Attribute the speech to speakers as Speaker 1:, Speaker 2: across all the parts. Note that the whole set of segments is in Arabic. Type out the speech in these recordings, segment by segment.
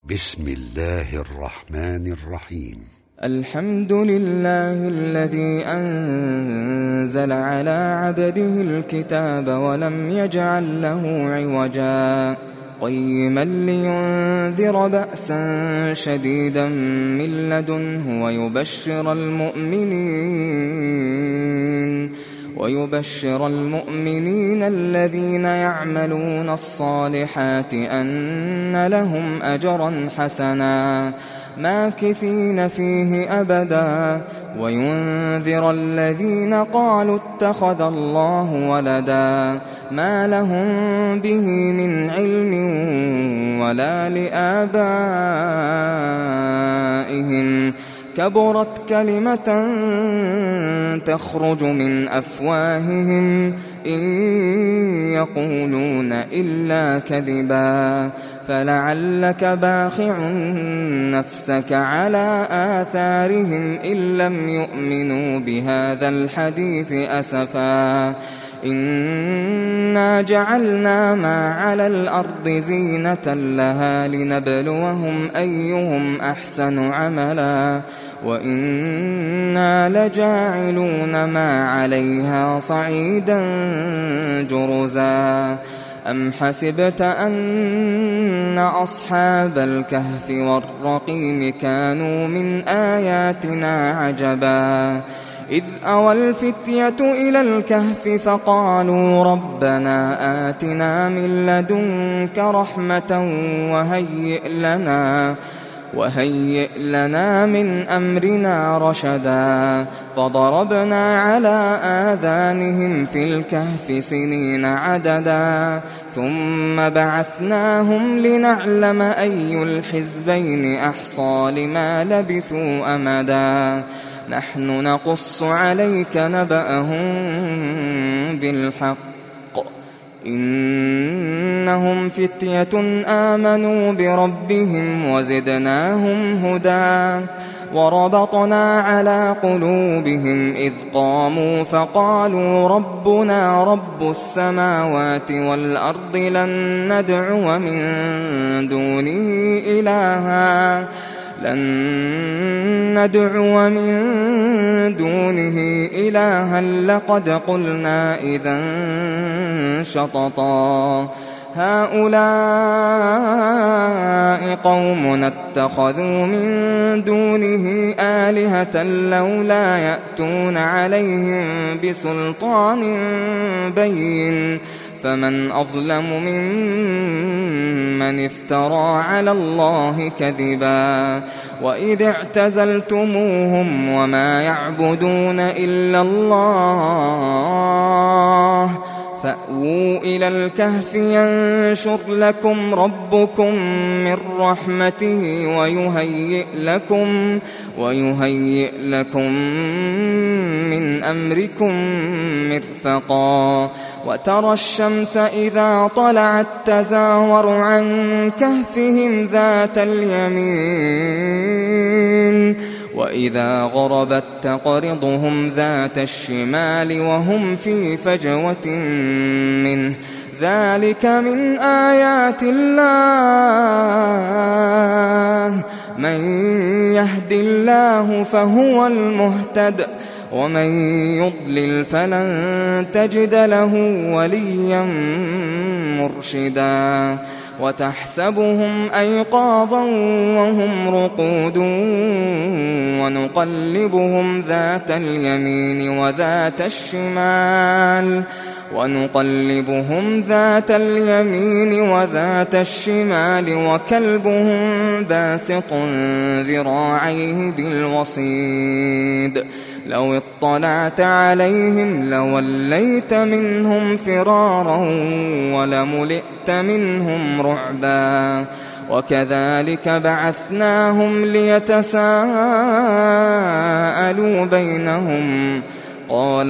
Speaker 1: بسم الله الرحمن الرحيم.
Speaker 2: الحمد لله الذي أنزل على عبده الكتاب ولم يجعل له عوجا قيما لينذر بأسا شديدا من لدنه ويبشر المؤمنين الذين يعملون الصالحات أن لهم أجرا حسنا ماكثين فيه أبدا وينذر الذين قالوا اتخذ الله ولدا ما لهم به من علم ولا لآبائهم كبرت كلمة تخرج من أفواههم إن يقولون إلا كذبا فلعلك باخع نفسك على آثارهم إن لم يؤمنوا بهذا الحديث أسفا إنا جعلنا ما على الأرض زينة لها لنبلوهم أيهم أحسن عملا وإنا لجاعلون ما عليها صعيدا جرزا أم حسبت أن أصحاب الكهف والرقيم كانوا من آياتنا عجبا إذ أوى الفتية إلى الكهف فقالوا ربنا آتنا من لدنك رحمة وهيئ لنا من أمرنا رشدا فضربنا على آذانهم في الكهف سنين عددا ثم بعثناهم لنعلم أي الحزبين أحصى لما لبثوا أمدا نحن نقص عليك نبأهم بالحق إنهم فتية آمنوا بربهم وزدناهم هدى وربطنا على قلوبهم إذ قاموا فقالوا ربنا رب السماوات والأرض لن ندعو من دونه إلها لقد قلنا إذا شططا هؤلاء قومنا اتخذوا من دونه آلهة لولا يأتون عليهم بسلطان بين فمن أظلم ممن افترى على الله كذبا وإذ اعتزلتموهم وما يعبدون إلا الله فأووا إلى الكهف ينشر لكم ربكم من رحمته ويهيئ لكم من أمركم مرفقا وترى الشمس إذا طلعت تزاور عن كهفهم ذات اليمين وإذا غربت تقرضهم ذات الشمال وهم في فجوة منه ذلك من آيات الله من يهد الله فهو المهتد ومن يضلل فلن تجد له وليا مرشدا وتحسبهم أيقاظا وهم رقود ونقلبهم ذات اليمين وذات الشمال وكلبهم باسط ذراعيه بالوصيد لو اطلعت عليهم لوليت منهم فرارا ولملئت منهم رعبا وكذلك بعثناهم ليتساءلوا بينهم قال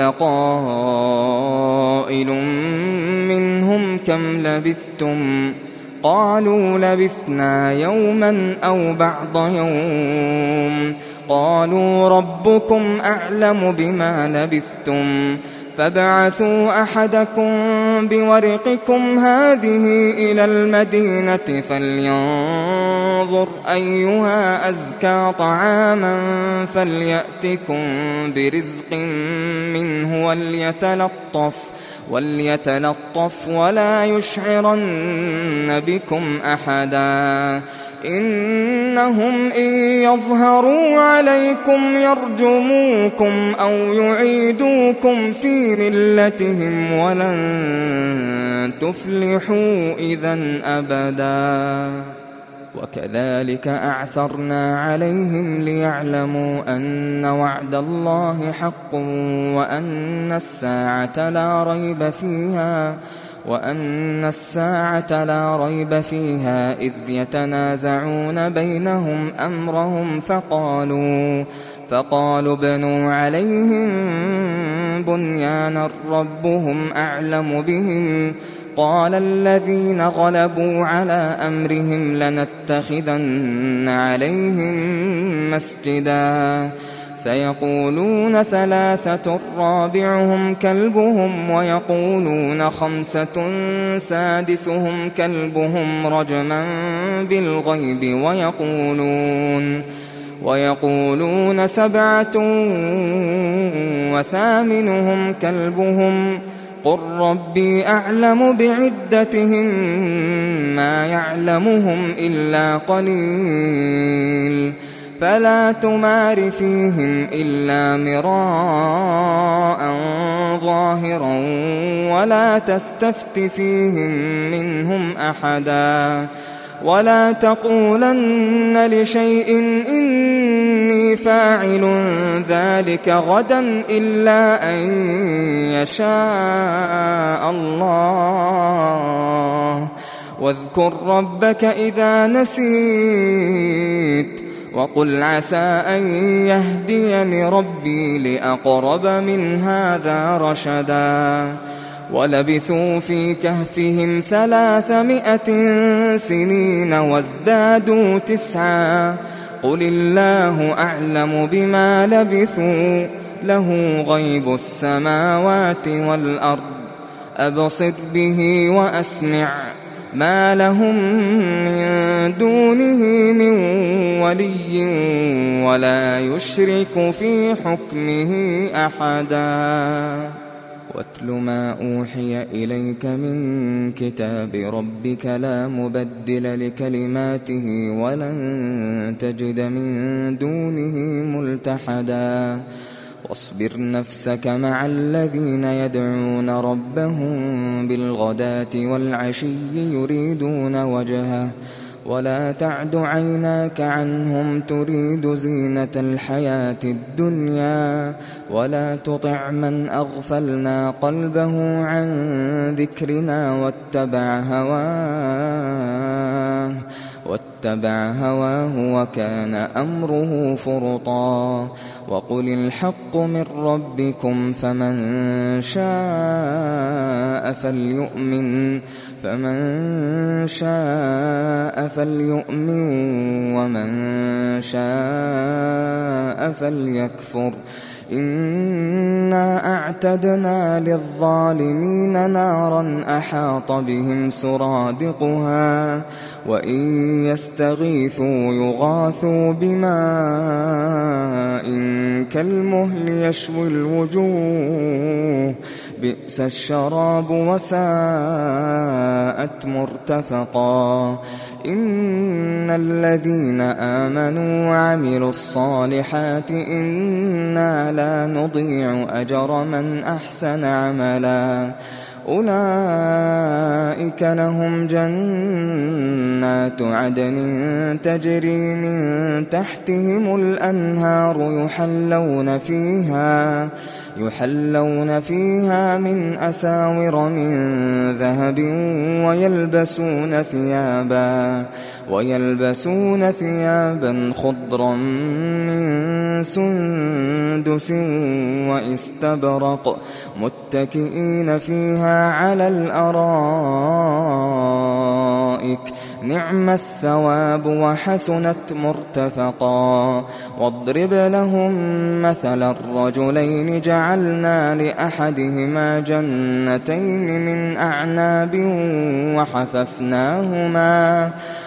Speaker 2: قائل منهم كم لبثتم قالوا لبثنا يوما أو بعض يوم قالوا ربكم أعلم بما لبثتم فابعثوا أحدكم بورقكم هذه إلى المدينة فلينظر فلينظر أيها أزكى طعاما فليأتكم برزق منه وليتلطف ولا يشعرن بكم أحدا إنهم إن يظهروا عليكم يرجموكم أو يعيدوكم في ملتهم ولن تفلحوا إذن أبدا وكذلك أعثرنا عليهم ليعلموا أن وعد الله حق وأن الساعة لا ريب فيها إذ يتنازعون بينهم أمرهم فقالوا ابنوا عليهم بنيانا ربهم أعلم بهم قال الذين غلبوا على أمرهم لنتخذن عليهم مسجدا سيقولون 3 رابعهم كلبهم ويقولون 5 سادسهم كلبهم رجما بالغيب ويقولون 7 وثامنهم كلبهم قل ربي أعلم بعدتهم ما يعلمهم إلا قليل فلا تمار فيهم إلا مراء ظاهرا ولا تستفت فيهم منهم أحدا ولا تقولن لشيء إني فاعل ذلك غدا إلا أن يشاء الله واذكر ربك إذا نسيت وقل عسى أن يهديني ربي لأقرب من هذا رشدا ولبثوا في كهفهم 300 سنين وازدادوا 9 قل الله أعلم بما لبثوا له غيب السماوات والأرض أبصر به وأسمع ما لهم من دونه من ولي ولا يشرك في حكمه أحدا واتل ما أوحي إليك من كتاب ربك لا مبدل لكلماته ولن تجد من دونه ملتحدا واصبر نفسك مع الذين يدعون ربهم بالغداة والعشي يريدون وجهه ولا تعد عيناك عنهم تريد زينة الحياة الدنيا ولا تطع من أغفلنا قلبه عن ذكرنا واتبع هواه وكان أمره فرطا وقل الحق من ربكم فمن شاء فليؤمن ومن شاء فليكفر إنا أعتدنا للظالمين نارا أحاط بهم سرادقها وإن يستغيثوا يغاثوا بماء كالمهل يشوي الوجوه بئس الشراب وساءت مرتفقا إن الذين آمنوا وعملوا الصالحات إنا لا نضيع أجر من أحسن عملا أولئك لهم جنات عدن تجري من تحتهم الأنهار يحلون فيها من أساور من ذهب ويلبسون ثيابا خضرا من سندس واستبرق متكئين فيها على الأرائك نعم الثواب وحسنت مرتفقا واضرب لهم مثل الرجلين جعلنا لأحدهما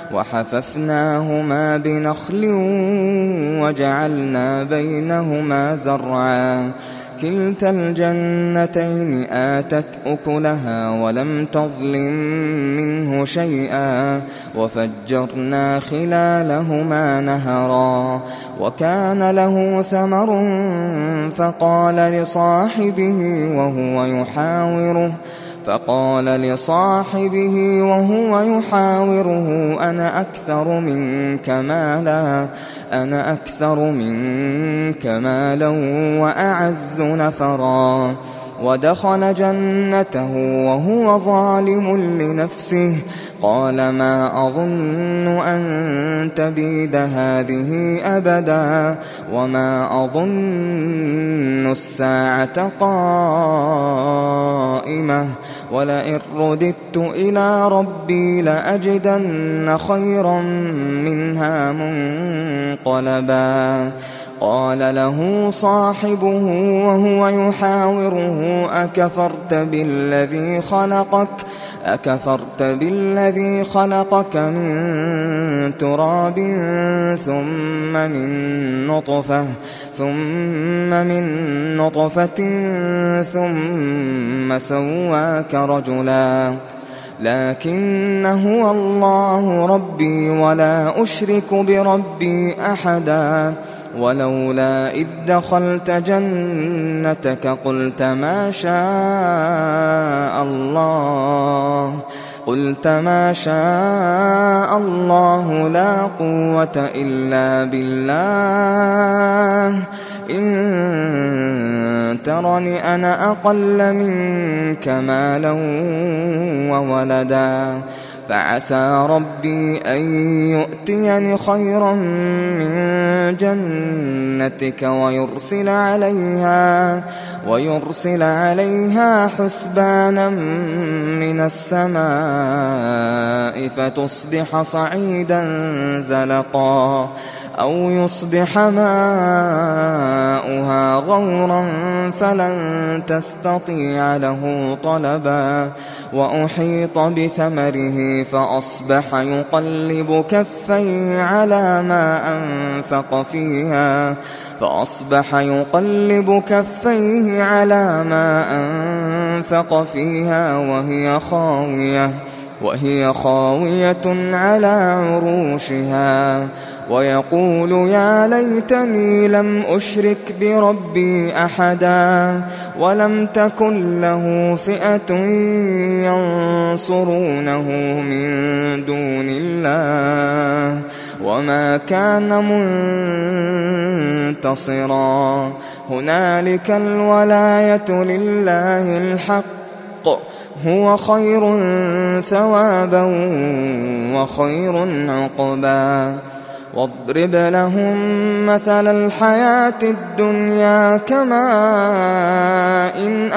Speaker 2: وحففناهما بنخل وجعلنا بينهما زرعا كلتا الجنتين آتت أكلها ولم تظلم منه شيئا وفجرنا خلالهما نهرا وكان له ثمر فقال لصاحبه وهو يحاوره أنا أكثر منك مالا وأعز نفرا ودخل جنته وهو ظالم لنفسه قال ما أظن أن تبيد هذه أبدا وما أظن الساعة قائمة ولئن رددت إلى ربي لأجدن خيرا منها منقلبا قال له صاحبه وهو يحاوره أكفرت بالذي خلقك من تراب ثم من نطفة ثم سواك رجلا لكن هو الله ربي ولا أشرك بربي أحدا ولولا إذ دخلت جنتك قلت ما شاء الله لا قوة إلا بالله إن ترني أنا أقل منك مالا وولدا فعسى ربي أن يؤتيني خيرا من جنتك ويرسل عليها حسبانا من السماء فتصبح صعيدا زلقا أو يصبح ماؤها غورا فلن تستطيع له طلبا وأحيط بثمره فأصبح يقلب كفيه على ما أنفق فيها وهي خاوية على عروشها ويقول يا ليتني لم أشرك بربي أحدا ولم تكن له فئة ينصرونه من دون الله وما كان منتصرا هنالك الولاية لله الحق هو خير ثوابا وخير عقبا واضرب لهم مثل الحياة الدنيا كماء إن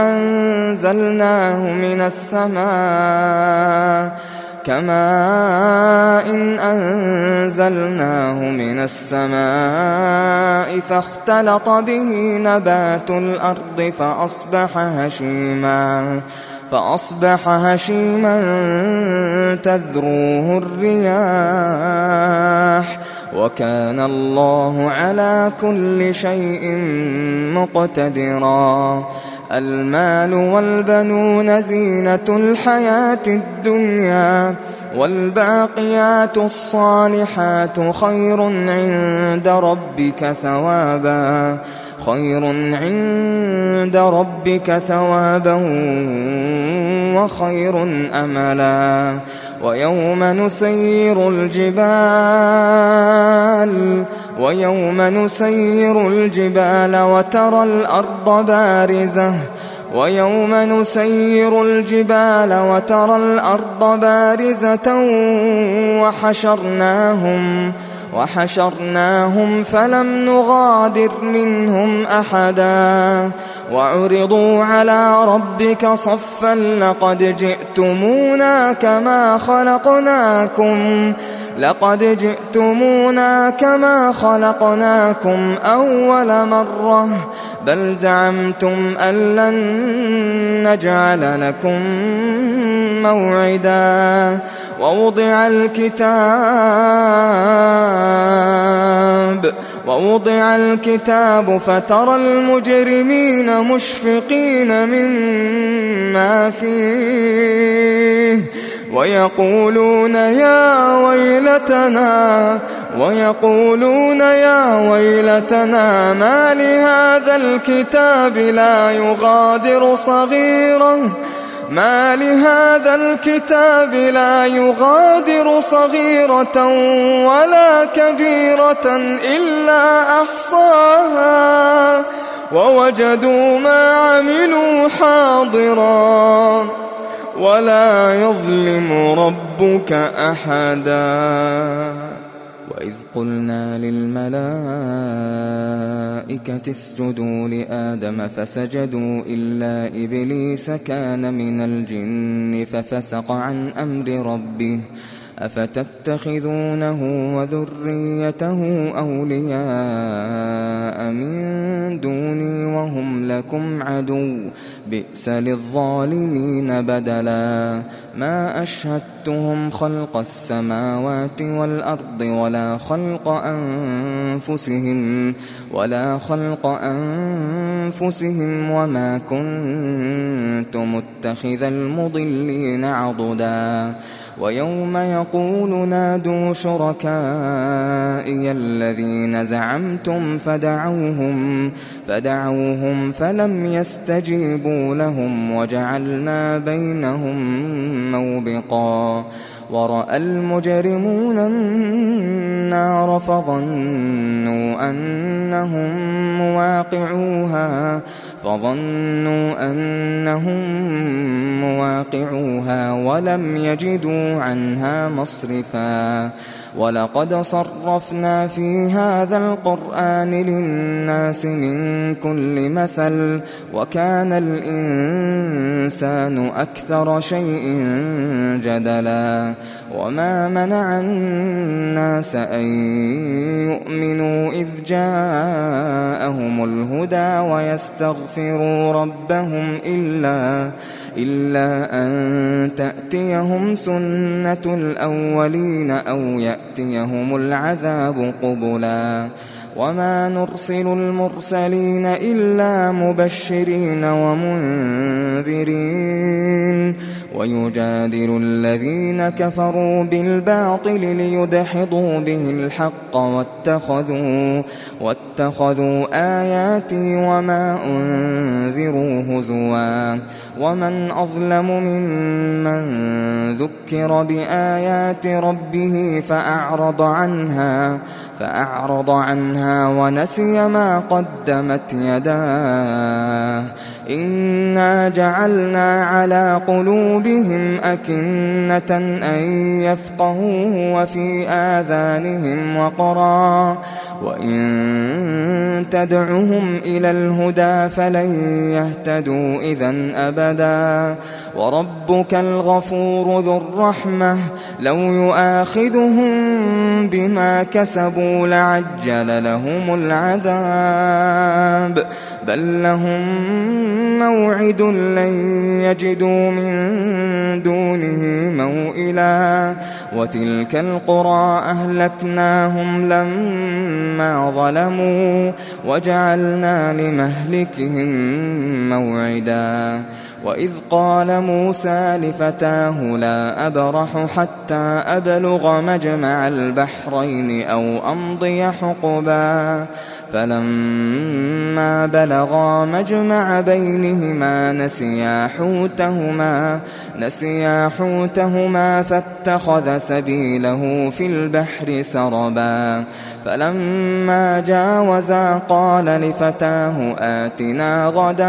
Speaker 2: أنزلناه من السماء فاختلط به نبات الأرض فأصبح هشيما تذروه الرياح وكان الله على كل شيء مقتدرا المال والبنون زينة الحياة الدنيا والباقيات الصالحات خير عند ربك ثوابا وخير أملا ويوم نسير الجبال وترى الأرض بارزة وحشرناهم فلم نغادر منهم أحدا وعرضوا على ربك صفا لقد جئتمونا كما خلقناكم أول مرة بل زعمتم أن لن نجعل لكم موعدا ووضع الكتاب فترى المجرمين مشفقين مما فيه ويقولون يا ويلتنا ما لهذا الكتاب لا يغادر صغيرة ولا كبيرة إلا أحصاها ووجدوا ما عملوا حاضرا ولا يظلم ربك أحدا. وإذ قلنا للملائكة اسجدوا لآدم فسجدوا إلا إبليس كان من الجن ففسق عن أمر ربه أفتتخذونه وذريته أولياء من دوني وهم لكم عدو بئس للظالمين بدلا. ما أشهدتهم خلق السماوات والأرض ولا خلق أنفسهم وما كنت متخذ المضلين عضدا. ويوم يقول نادوا شركائي الذين زعمتم فدعوهم فلم يستجيبوا لهم وجعلنا بينهم موبقا. ورأى المجرمون النار فظنوا أنهم مواقعوها ولم يجدوا عنها مصرفا. ولقد صرفنا في هذا القرآن للناس من كل مثل وكان الإنسان أكثر شيء جدلا. وما منع الناس أن يؤمنوا إذ جاءهم الهدى ويستغفروا ربهم إلا أن تأتيهم سنة الأولين أو يأتيهم العذاب قبلا. وما نرسل المرسلين إلا مبشرين ومنذرين ويجادل الذين كفروا بالباطل ليدحضوا به الحق واتخذوا آياتي وما أنذروا هزوا. ومن أظلم ممن ذكر بآيات ربه فأعرض عنها ونسي ما قدمت يداه. إنا جعلنا على قلوبهم أكنة أن يفقهوه وفي آذانهم وقرا وإن تدعهم إلى الهدى فلن يهتدوا إذن أبدا. وربك الغفور ذو الرحمة لو يؤاخذهم بما كسبوا لعجل لهم العذاب بل لهم موعد لن يجدوا من دونه موئلا. وتلك القرى أهلكناهم لما ظلموا وجعلنا لمهلكهم موعدا. وإذ قال موسى لفتاه لا أبرح حتى أبلغ مجمع البحرين أو أمضي حقبا. فلما بلغا مجمع بينهما نسيا حوتهما فاتخذ سبيله في البحر سربا. فلما جاوزا قال لفتاه آتنا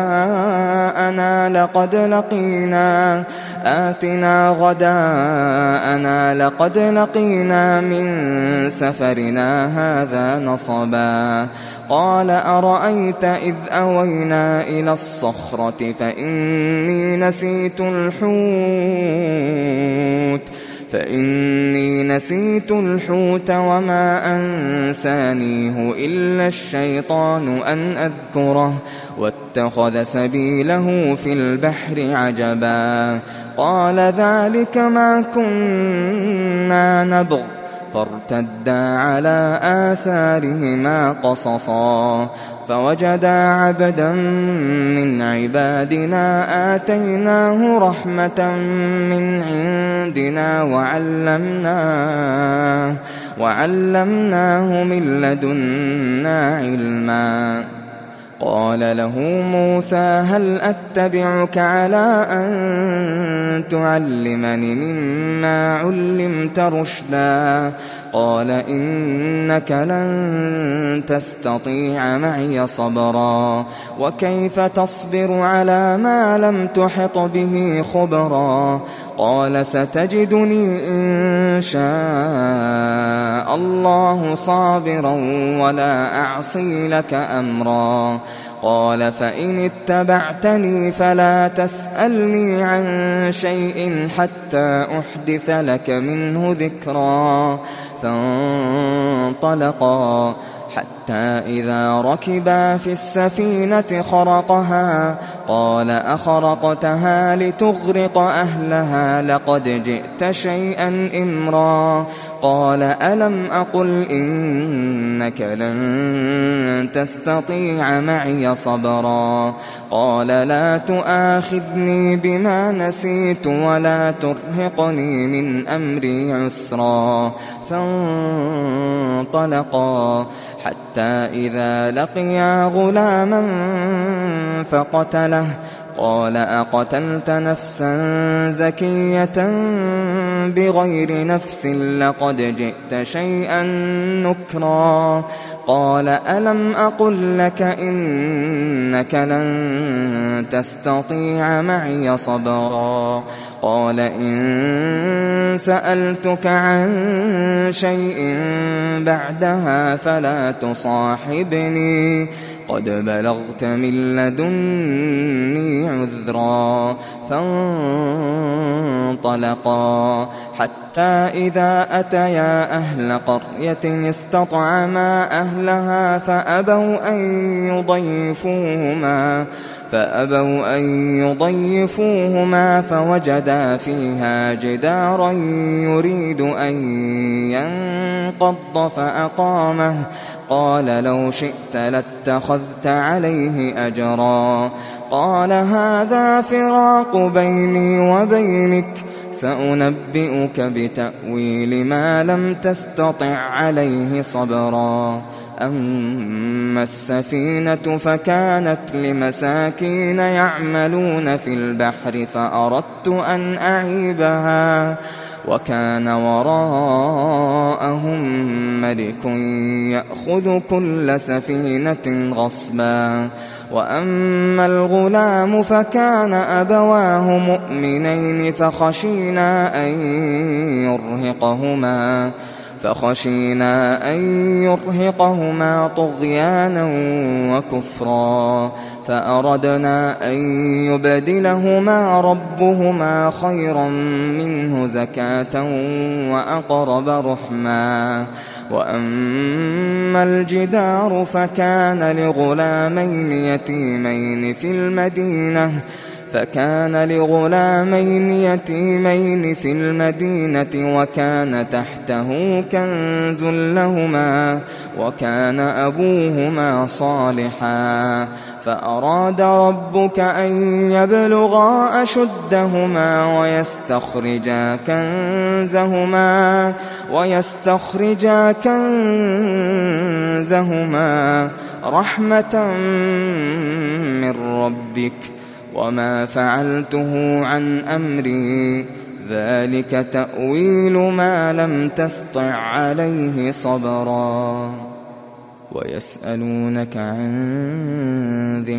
Speaker 2: غداءنا لقد لقينا من سفرنا هذا نصبا. قال أرأيت إذ أوينا إلى الصخرة فإني نسيت الحوت فإني نسيت الحوت وما أنسانيه إلا الشيطان أن أذكره واتخذ سبيله في البحر عجبا قال ذلك ما كنا نبغ فارتدا على آثارهما قصصا فوجدا عبدا من عبادنا آتيناه رحمة من عندنا وعلمناه من لدنا علما قال له موسى هل أتبعك على أن تعلمني مما علمت رشدا قال إنك لن تستطيع معي صبرا وكيف تصبر على ما لم تحط به خبرا قال ستجدني إن شاء الله صابرا ولا أعصي لك أمرا قال فإن اتبعتني فلا تسألني عن شيء حتى أحدث لك منه ذكرا فانطلقا حتى إذا ركبا في السفينة خرقها قال أخرقتها لتغرق أهلها لقد جئت شيئا إمرا قال ألم أقل إنك لن تستطيع معي صبرا قال لا تؤاخذني بما نسيت ولا ترهقني من أمري عسرا فانطلقا حتى إذا لقيا غلاما فقتله قال أقتلت نفسا زكية بغير نفس لقد جئت شيئا نكرا قال ألم أقل لك إنك لن تستطيع معي صبرا قال إن سألتك عن شيء بعدها فلا تصاحبني قد بلغت من لدني عذرا فانطلقا حتى إذا أتيا أهل قرية استطعما أهلها فأبوا أن يضيفوهما فوجدا فيها جدارا يريد أن ينقض فأقامه قال لو شئت لاتخذت عليه أجرا قال هذا فراق بيني وبينك سأنبئك بتأويل ما لم تستطع عليه صبرا أما السفينة فكانت لمساكين يعملون في البحر فأردت أن أعيبها وكان وراءهم ملك يأخذ كل سفينة غصبا وأما الغلام فكان أبواه مؤمنين فخشينا أن يرهقهما طغيانا وكفرا فأردنا أن يبدلهما ربهما خيرا منه زكاة وأقرب رحما وأما الجدار فكان لغلامين يتيمين في المدينة وكان تحته كنز لهما وكان أبوهما صالحا فأراد ربك أن يبلغا أشدهما ويستخرجا كنزهما رحمة من ربك وما فعلته عن أمري ذلك تأويل ما لم تسطع عليه صبرا ويسألونك عن ذي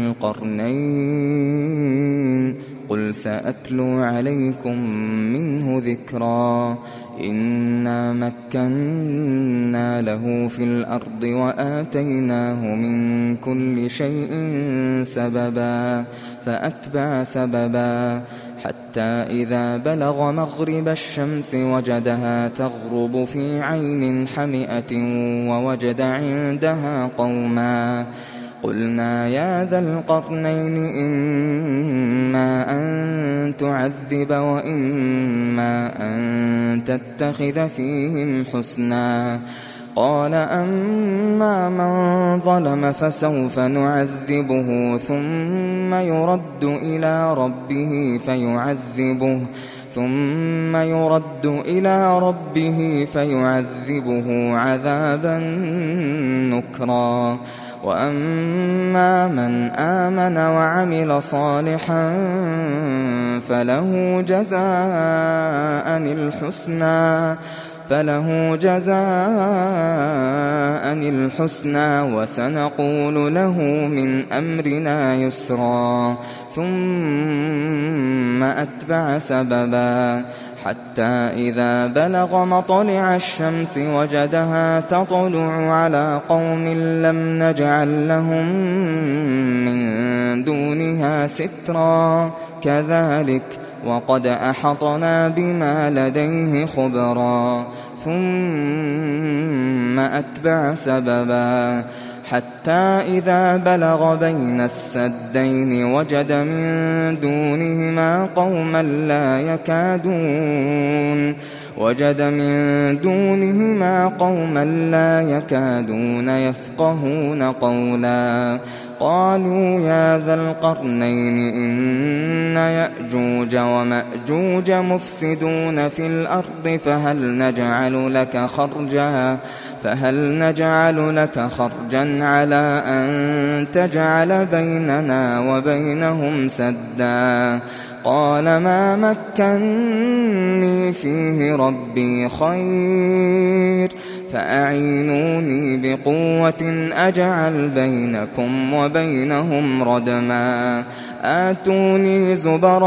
Speaker 2: القرنين قل سأتلو عليكم منه ذكرا إنا مكنا له في الأرض وآتيناه من كل شيء سببا فأتبع سببا حتى إذا بلغ مغرب الشمس وجدها تغرب في عين حمئة ووجد عندها قوما قلنا يا ذا القرنين إما أن تعذب وإما أن تتخذ فيهم حسنا قال أما من ظلم فسوف نعذبه ثم يرد إلى ربه فيعذبه عذابا نكرا وأما من آمن وعمل صالحا فله جزاء الحسنى وسنقول له من أمرنا يسرا ثم أتبع سببا حتى إذا بلغ مطلع الشمس وجدها تطلع على قوم لم نجعل لهم من دونها سترا كذلك وقد أحطنا بما لديه خبرا ثم أتبع سببا حتى إذا بلغ بين السدين وجد من دونهما قوما لا يكادون يفقهون قولا قالوا يا ذا القرنين إن يأجوج ومأجوج مفسدون في الأرض فهل نجعل لك خرجا على أن تجعل بيننا وبينهم سدا قال ما مكنني فيه ربي خير فأعينوني بقوة أجعل بينكم وبينهم ردما آتوني زبر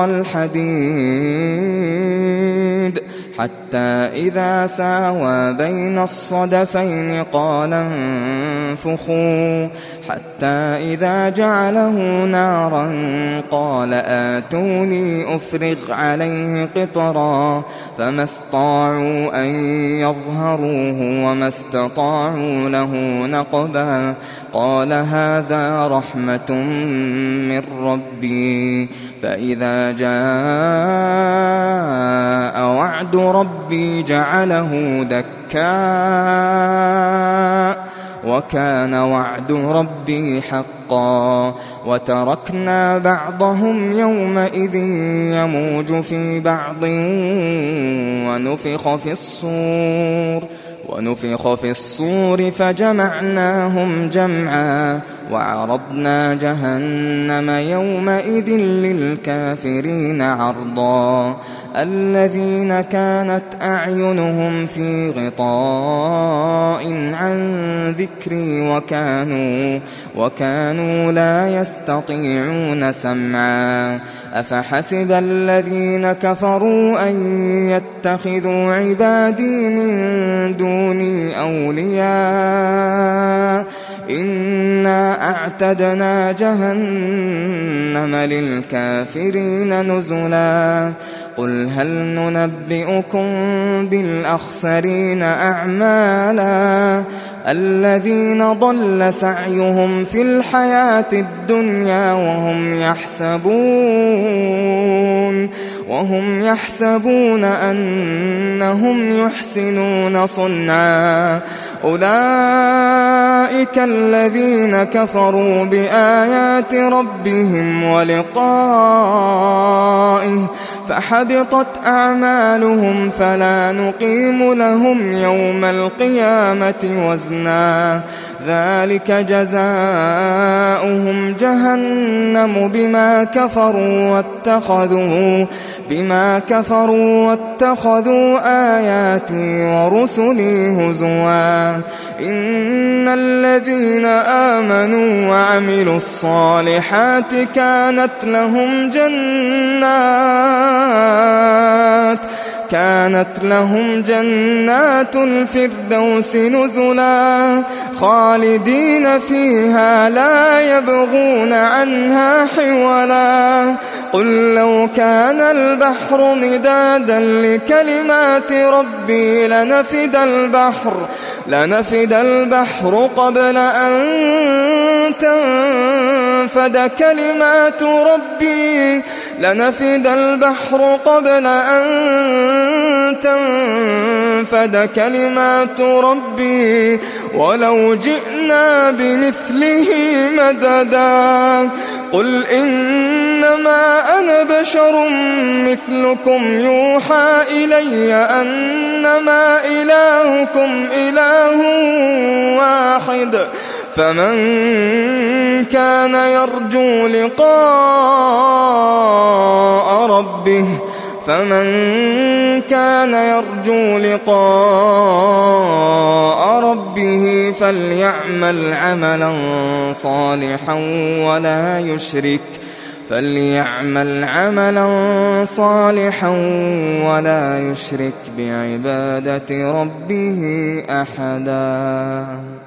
Speaker 2: الحديد حتى إذا ساوى بين الصدفين قال انفخوا حتى إذا جعله نارا قال آتوني أفرغ عليه قطرا فما استطاعوا أن يظهروه وما استطاعوا له نقبا قال هذا رحمة من ربي فإذا جاء وعد ربي جعله دكا وكان وعد ربي حقا وتركنا بعضهم يومئذ يموج في بعض ونفخ في الصور فجمعناهم جمعا وعرضنا جهنم يومئذ للكافرين عرضا الذين كانت أعينهم في غطاء عن ذكري وكانوا لا يستطيعون سمعا أفحسب الذين كفروا أن يتخذوا عبادي من دوني أولياء إنا أعتدنا جهنم للكافرين نزلا قل هل ننبئكم بالأخسرين أعمالا الذين ضل سعيهم في الحياة الدنيا وهم يحسبون أنهم يحسنون صنعا أولئك الذين كفروا بآيات ربهم ولقائه فحبطت أعمالهم فلا نقيم لهم يوم القيامة وزنا ذلك جزاؤهم جهنم بما كفروا واتخذوا آياتي ورسلي هزوا إن الذين آمنوا وعملوا الصالحات كانت لهم جنات الفردوس نزلا خالدين فيها لا يبغون عنها حولا قل لو كان البحر مدادا لكلمات ربي لنفد البحر قبل أن تنفد كلمات ربي ولو جئنا بمثله مددا قل إنما أنا بشر مثلكم يوحى إلي أنما إلهكم إله واحد فمن كان يرجو لقاء ربه فليعمل عملا صالحا ولا يشرك بعبادة ربه أحدا.